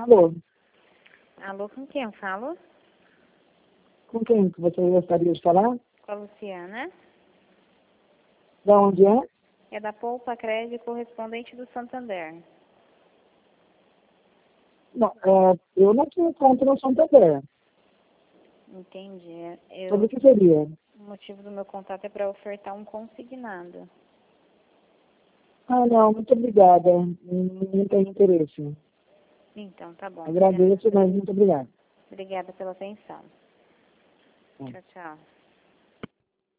Alô, Alô, com quem eu falo? com quem que você gostaria de falar? Com a Luciana. Da onde é? É da Poupa Crédito correspondente do Santander. Não, eu não te encontro no Santander. Entendi. Sobre o que seria? O motivo do meu contato é para ofertar um consignado. Ah, não, muito obrigada. Não tenho interesse. Então, tá bom. Agradeço, mas muito obrigada. Obrigada pela atenção. Tá. Tchau, tchau.